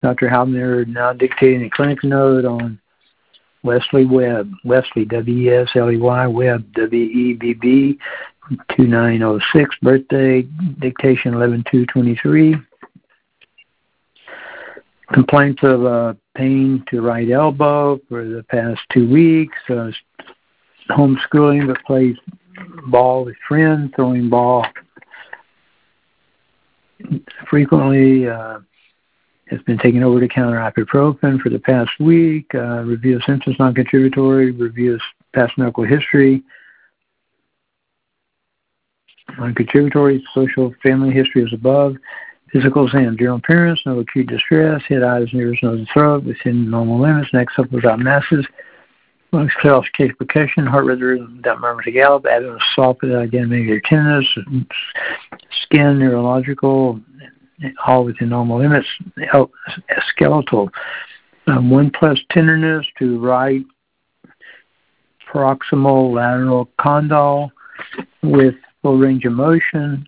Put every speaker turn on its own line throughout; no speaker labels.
Dr. Halbner now dictating a clinic note on Wesley Webb, Wesley, W-E-S-L-E-Y, Webb, W-E-B-B, 2906, birthday, dictation 11/2/23. Complaints of pain to right elbow for the past 2 weeks. Homeschooling, but plays ball with friends, throwing ball frequently. Has been taking over-the-counter ibuprofen for the past week. Review of symptoms non-contributory. Review of past medical history. Non-contributory, social, family history is above. Physical exam, general appearance, no acute distress, head, eyes, ears, nose, and throat within normal limits. Next up, without masses. Lungs clear off case percussion, heart rate without murmurs or gallop, abdomen soft without again tenderness, skin, neurological, all within normal limits. Skeletal, 1+ tenderness to right proximal lateral condyle with full range of motion.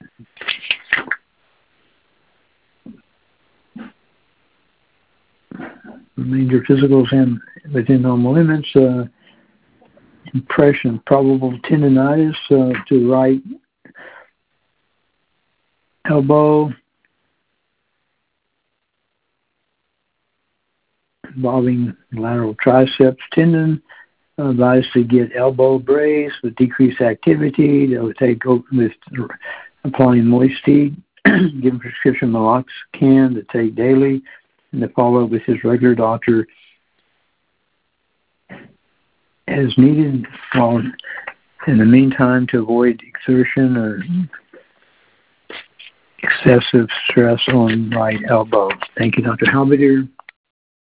Major physicals and within normal limits. Impression, probable tendonitis to right elbow, involving lateral triceps tendon. Advised to get elbow brace with decreased activity. They'll take with applying moisty. Give prescription meloxicam to take daily, and to follow up with his regular doctor as needed. While in the meantime, to avoid exertion or excessive stress on right elbow. Thank you, Dr. Halbeder.